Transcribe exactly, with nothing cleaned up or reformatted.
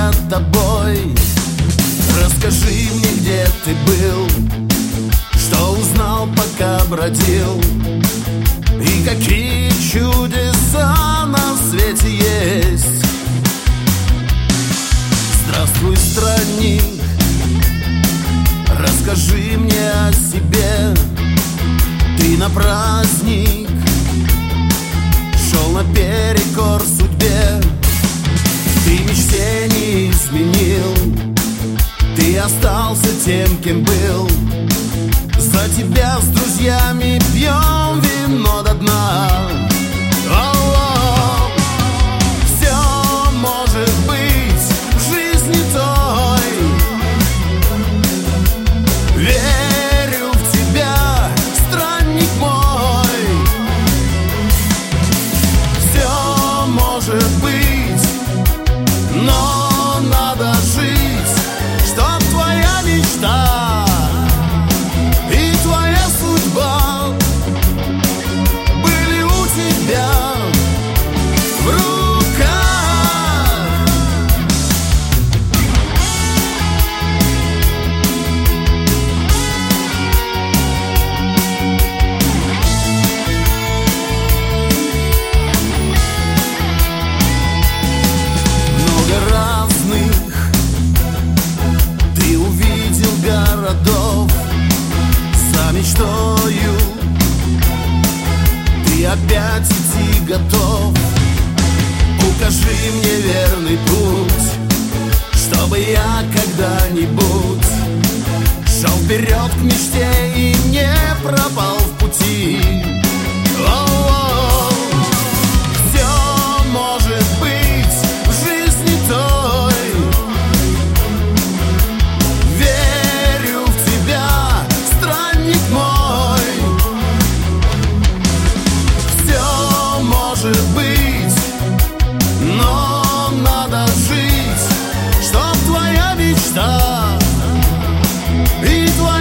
за тобой. Расскажи мне, где ты был, что узнал, пока бродил, и какие чудеса на свете есть. Здравствуй, странник, расскажи мне о себе. Ты на праздник шел наперекор судьбе. Ты мечте не изменил, ты остался тем, кем был. За тебя с друзьями пьем вино до дна. О-о-о. Все может быть в жизни той. Верю в тебя, странник мой. Все может быть, но надо жить, чтоб твоя мечта и твоя судьба были у тебя в руках. Много разных ты увидел городов. За мечтою ты опять идти готов. Укажи мне верный путь, чтобы я когда-нибудь шел вперед к мечте и не пропал в пути. О-о-о. Все может быть в жизни той. Верю в тебя, странник мой. Все может быть, но надо жить, чтоб твоя мечта и твоя